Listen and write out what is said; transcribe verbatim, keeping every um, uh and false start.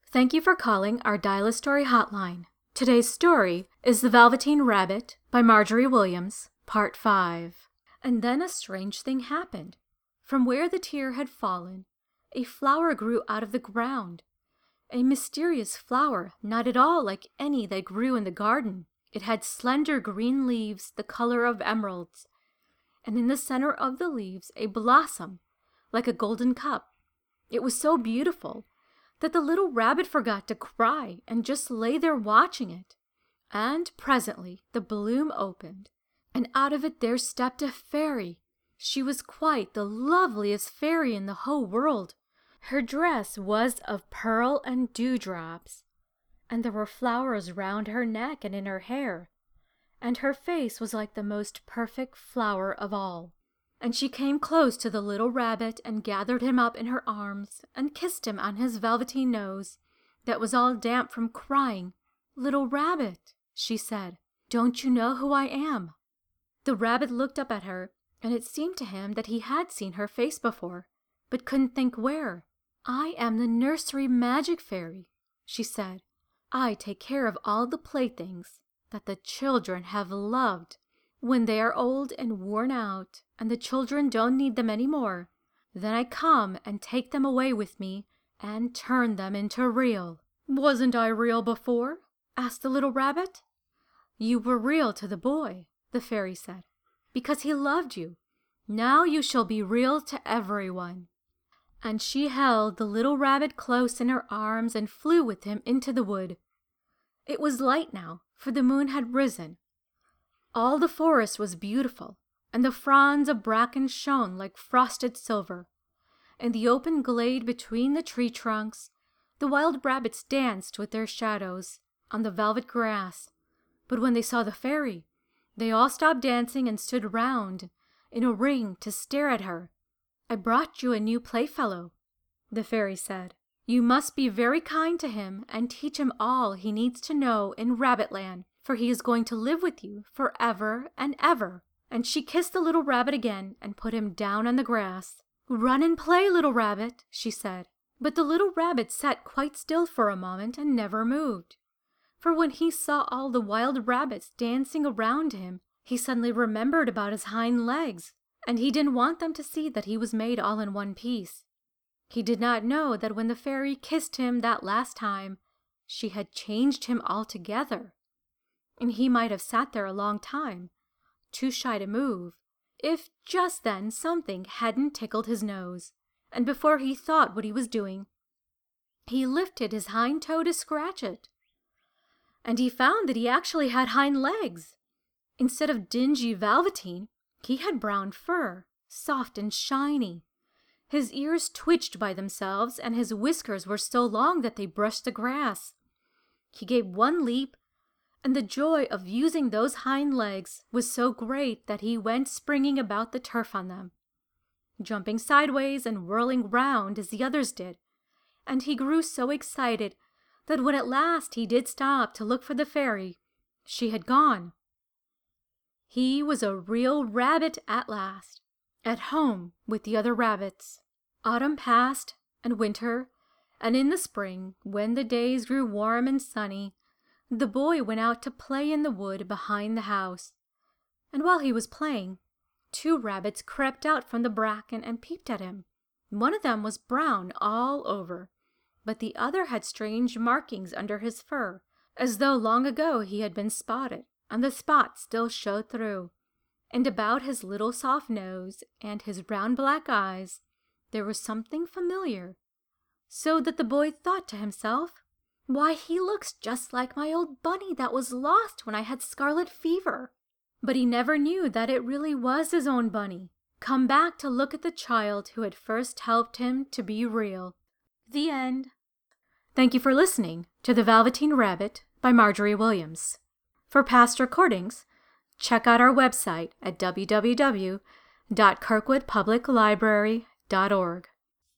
Thank you for calling our Dial-A-Story hotline. Today's story is The Velveteen Rabbit by Marjorie Williams, Part five. And then a strange thing happened. From where the tear had fallen, a flower grew out of the ground. A mysterious flower, not at all like any that grew in the garden. It had slender green leaves the color of emeralds, and in the center of the leaves a blossom, like a golden cup. It was so beautiful that the little rabbit forgot to cry and just lay there watching it. And presently the bloom opened, and out of it there stepped a fairy. She was quite the loveliest fairy in the whole world. Her dress was of pearl and dewdrops, and there were flowers round her neck and in her hair, and her face was like the most perfect flower of all. And she came close to the little rabbit and gathered him up in her arms and kissed him on his velveteen nose that was all damp from crying. "Little rabbit," she said, "don't you know who I am?" The rabbit looked up at her, and it seemed to him that he had seen her face before, but couldn't think where. "I am the nursery magic fairy," she said. "I take care of all the playthings that the children have loved. When they are old and worn out, and the children don't need them any more, then I come and take them away with me and turn them into real." "Wasn't I real before?" asked the little rabbit. "You were real to the boy," the fairy said, "because he loved you. Now you shall be real to everyone." And she held the little rabbit close in her arms and flew with him into the wood. It was light now, for the moon had risen. All the forest was beautiful, and the fronds of bracken shone like frosted silver. In the open glade between the tree trunks, the wild rabbits danced with their shadows on the velvet grass. But when they saw the fairy, they all stopped dancing and stood round in a ring to stare at her. "I brought you a new playfellow," the fairy said. "You must be very kind to him and teach him all he needs to know in Rabbitland, for he is going to live with you forever and ever." And she kissed the little rabbit again and put him down on the grass. "Run and play, little rabbit," she said. But the little rabbit sat quite still for a moment and never moved. For when he saw all the wild rabbits dancing around him, he suddenly remembered about his hind legs, and he didn't want them to see that he was made all in one piece. He did not know that when the fairy kissed him that last time, she had changed him altogether. And he might have sat there a long time, too shy to move, if just then something hadn't tickled his nose, and before he thought what he was doing, he lifted his hind toe to scratch it. And he found that he actually had hind legs. Instead of dingy velveteen, he had brown fur, soft and shiny. His ears twitched by themselves, and his whiskers were so long that they brushed the grass. He gave one leap, and the joy of using those hind legs was so great that he went springing about the turf on them, jumping sideways and whirling round as the others did, and he grew so excited that when at last he did stop to look for the fairy, she had gone. He was a real rabbit at last, at home with the other rabbits. Autumn passed, and winter, and in the spring, when the days grew warm and sunny, the boy went out to play in the wood behind the house. And while he was playing, two rabbits crept out from the bracken and peeped at him. One of them was brown all over, but the other had strange markings under his fur, as though long ago he had been spotted, and the spots still showed through. And about his little soft nose and his round black eyes there was something familiar, so that the boy thought to himself, "Why, he looks just like my old bunny that was lost when I had scarlet fever." But he never knew that it really was his own bunny, come back to look at the child who had first helped him to be real. The end. Thank you for listening to The Velveteen Rabbit by Marjorie Williams. For past recordings, check out our website at w w w dot kirkwood public library dot org.